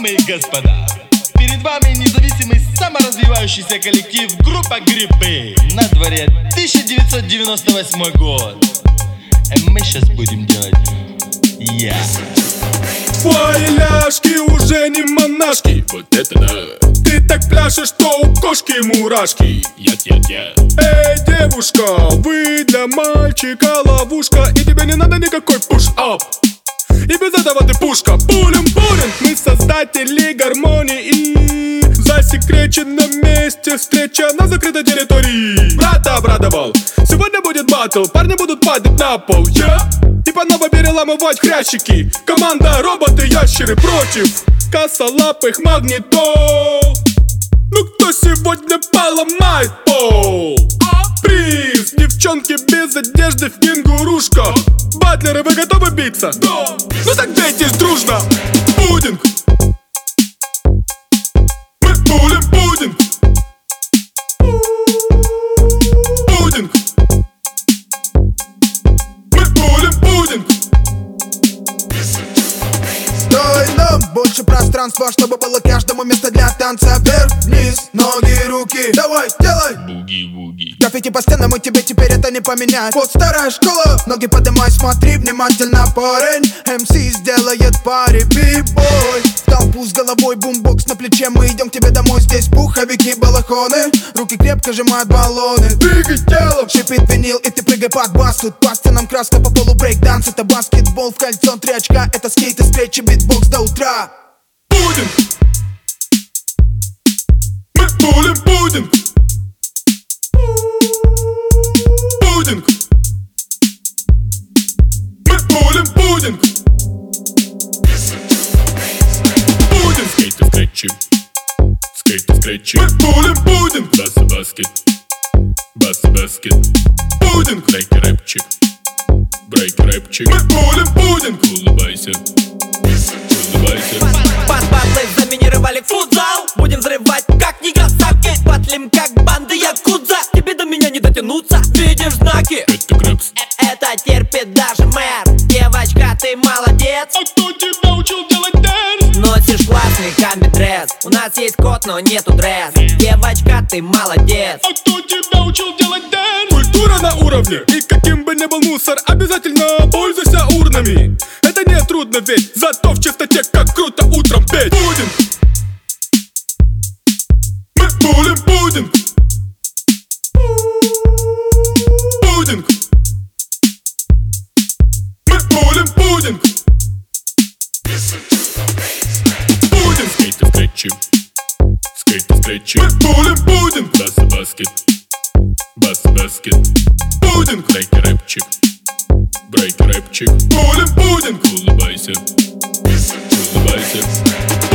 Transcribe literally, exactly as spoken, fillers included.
Дамы и господа, перед вами независимый саморазвивающийся коллектив группа Грибы. На дворе тысяча девятьсот девяносто восьмой год. И мы сейчас будем делать я. Твои ляжки уже не монашки. Вот это да. Ты так пляшешь, что у кошки мурашки. Я-я-я. Эй, девушка, вы для мальчика ловушка, и тебе не надо никакой пуш-ап. И без этого ты пушка. Пулем-пулем, мы создатели гармонии. И в засекреченном месте встреча на закрытой территории. Брата обрадовал, сегодня будет батл, парни будут падать на пол, yeah? И по новой переламывать хрящики. Команда роботы-ящеры против косолапых магнитов. Ну кто сегодня поломает пол? Приз, девчонки без одежды в кенгурушках. Батлеры, вы готовы биться? Да. Ну так дейтесь дружно. Пудинг. Мы пулим пудинг. Пудинг. Мы пулим пудинг. Стой, нам больше пространства, чтобы было каждому место для танца. Вверх-вниз, ноги, руки, давай, делай. Буги-буги. Граффити по стенам, и тебе теперь это не поменять. Вот старая школа, ноги поднимай, смотри внимательно, парень. эм си сделает пари, би-бой. В толпу с головой, бумбокс на плече. Мы идем к тебе домой, здесь пуховики, балахоны. Руки крепко сжимают баллоны. Двигай телом, шипит винил, и ты прыгай под бас. Тут по стенам краска, по полу брейк-данс. Это баскетбол в кольцо, три очка. Это скейт и скретч и битбокс до утра. Пудинг. Мы пулим пудинг. Пудинг. Мы пулим пудинг. Пудинг. Скейт и скретчи. Скейт и скретчи. Мы пулим пудинг. Бас и баскет. Бас и баскет. Пудинг. Брейк и рэпчик. Брейк и рэпчик. Мы пулим пудинг. Улыбайся. Улыбайся. Под батлы заминировали футзал. Будем взрывать как нигасаки. Батлим как банды якудза. Тебе до меня не дотянуться. Видишь знаки? Это Крэпс. Это терпит даже мэр. Девочка, ты молодец. А кто тебя учил делать дэнс? Носишь классный комби-дресс. У нас есть кот, но нету дресс. Девочка, ты молодец. А кто тебя учил делать дэнс? Культура на уровне. И каким бы ни был мусор, обязательно пользуйся урнами. Это не трудно, ведь зато в чистоте как круто утром петь. Пудинг. Мы пулим пудинг. Пудинг. Мы пулим пудинг. Пудинг. Скейт и скретчи. Скейт и скретчи. Мы пулим пудинг. Бас и баскет. Бас и баскет. Пудинг. Брейк и рэпчик. Брейк и рэпчик. Пулим пудинг. Улыбайся. Улыбайся.